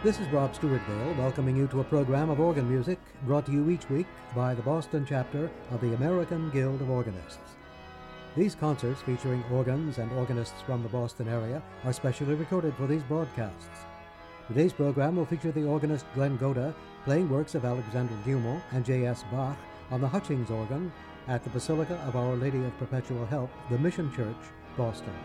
This is Rob Stewart-Vale welcoming you to a program of organ music brought to you each week by the Boston chapter of the American Guild of Organists. These concerts featuring organs and organists from the Boston area are specially recorded for these broadcasts. Today's program will feature the organist Glenn Goda playing works of Alexandre Guilmant and J.S. Bach on the Hutchings organ at the Basilica of Our Lady of Perpetual Help, the Mission Church, Boston.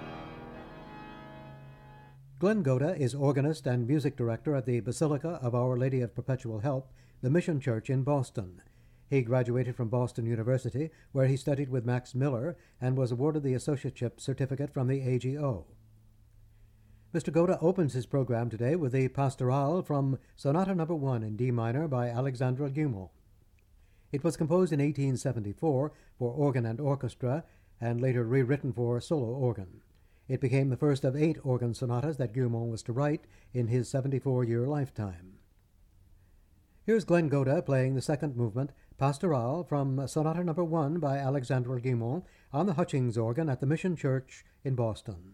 Glenn Goda is organist and music director at the Basilica of Our Lady of Perpetual Help, the Mission Church in Boston. He graduated from Boston University, where he studied with Max Miller and was awarded the associateship certificate from the AGO. Mr. Goda opens his program today with the Pastorale from Sonata No. 1 in D minor by Alexandre Guilmant. It was composed in 1874 for organ and orchestra and later rewritten for solo organ. It became the first of 8 organ sonatas that Guilmant was to write in his 74-year lifetime. Here's Glenn Goda playing the second movement, Pastorale, from Sonata No. 1 by Alexandre Guilmant on the Hutchings organ at the Mission Church in Boston.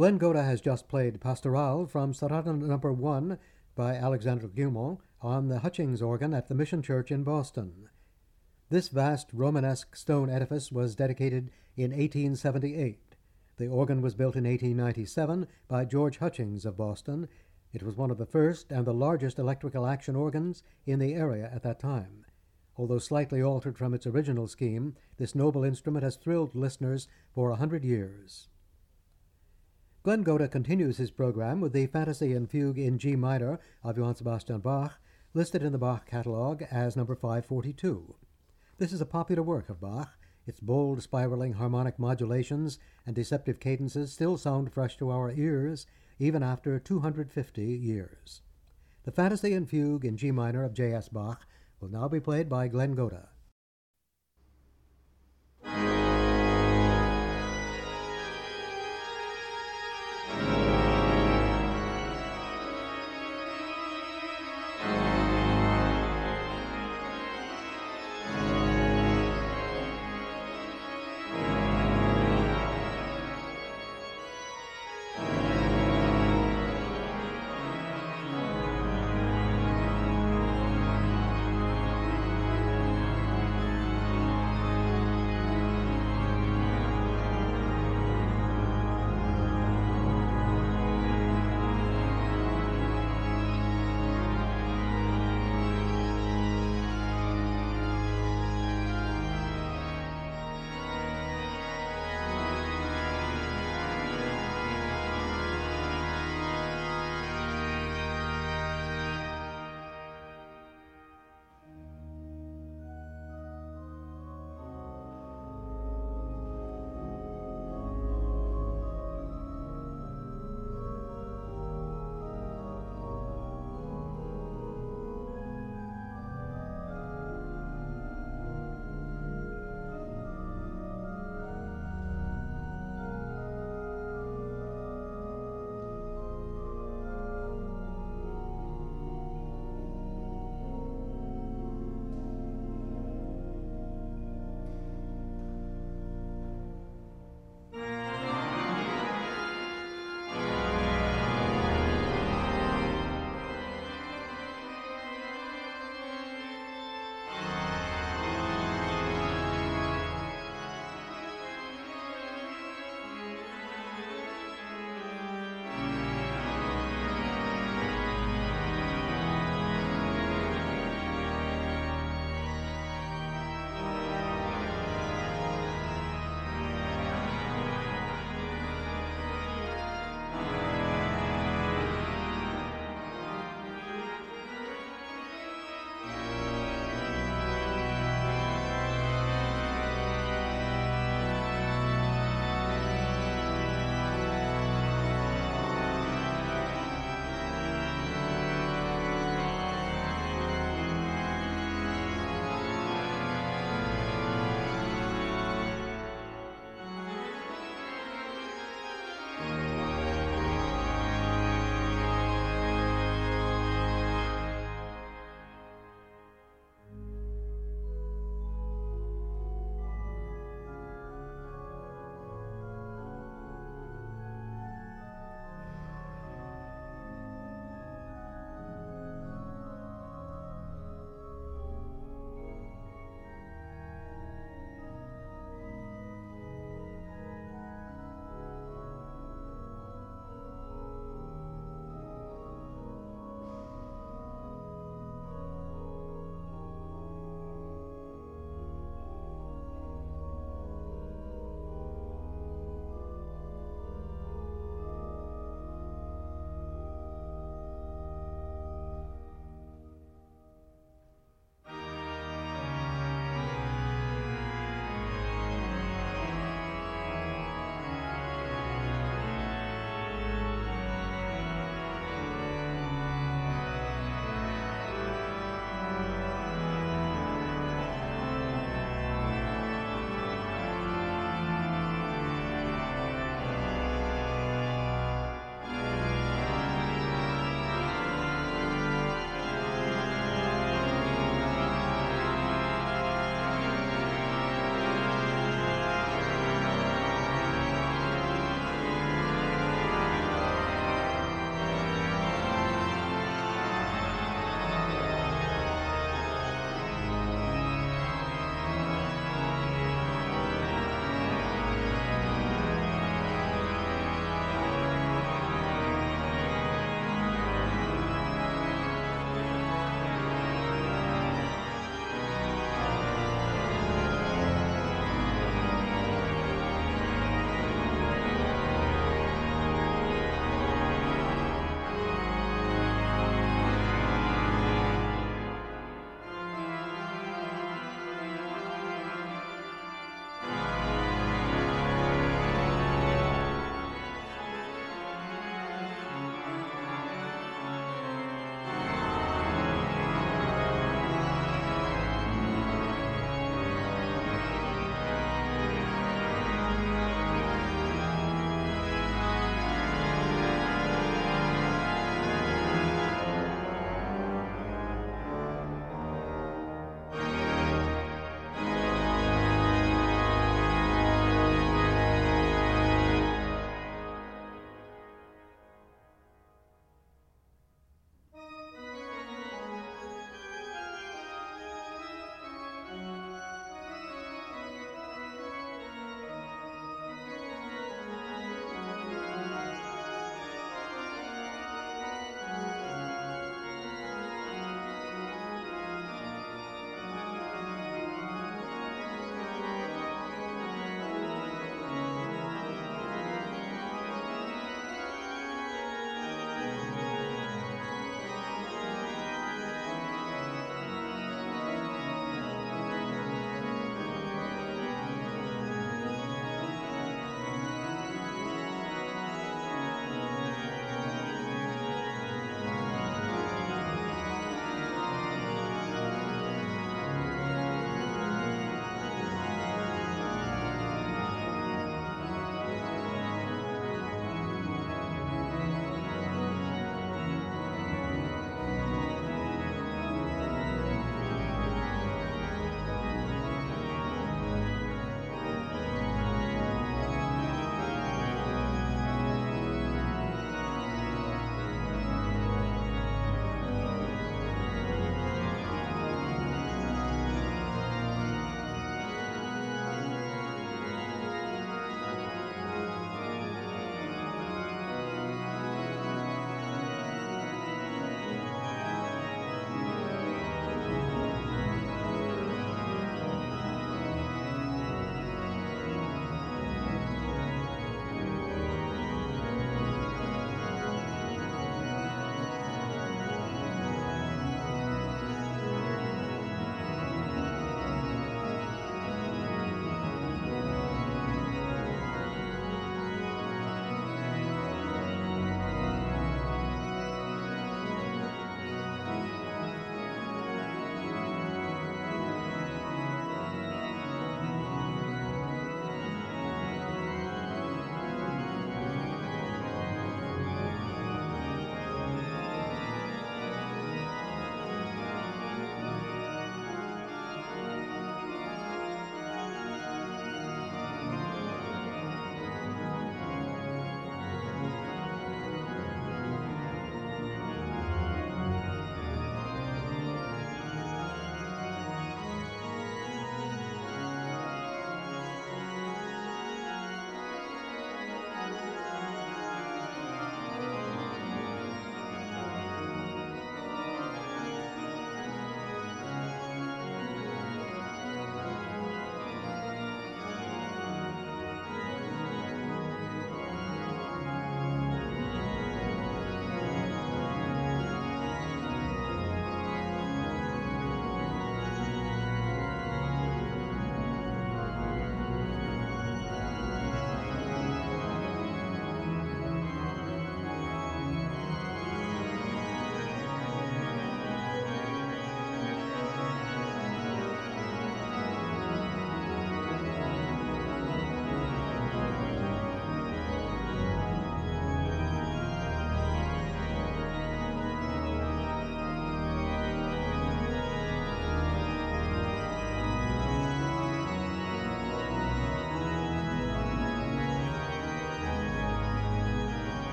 Glenn Goda has just played Pastoral from Sonata No. 1 by Alexandre Guilmont on the Hutchings organ at the Mission Church in Boston. This vast Romanesque stone edifice was dedicated in 1878. The organ was built in 1897 by George Hutchings of Boston. It was one of the first and the largest electrical action organs in the area at that time. Although slightly altered from its original scheme, this noble instrument has thrilled listeners for 100 years. Glenn Goda continues his program with the Fantasy and Fugue in G minor of Johann Sebastian Bach, listed in the Bach catalog as number 542. This is a popular work of Bach. Its bold, spiraling harmonic modulations and deceptive cadences still sound fresh to our ears, even after 250 years. The Fantasy and Fugue in G minor of J.S. Bach will now be played by Glenn Goda.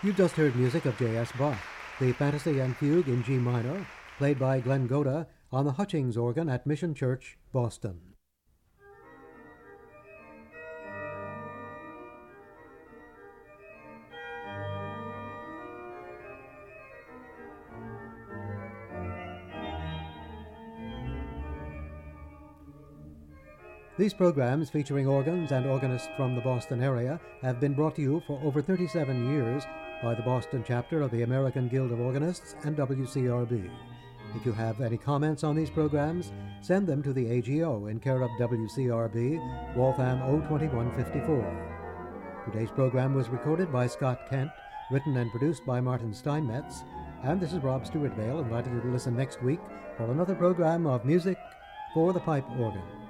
You've just heard music of J.S. Bach, the Fantasy and Fugue in G minor, played by Glenn Goda on the Hutchings organ at Mission Church, Boston. These programs, featuring organs and organists from the Boston area, have been brought to you for over 37 years by the Boston chapter of the American Guild of Organists and WCRB. If you have any comments on these programs, send them to the AGO in care of WCRB, Waltham 02154. Today's program was recorded by Scott Kent, written and produced by Martin Steinmetz, and this is Rob Stewart-Vale inviting you to listen next week for another program of Music for the Pipe Organ.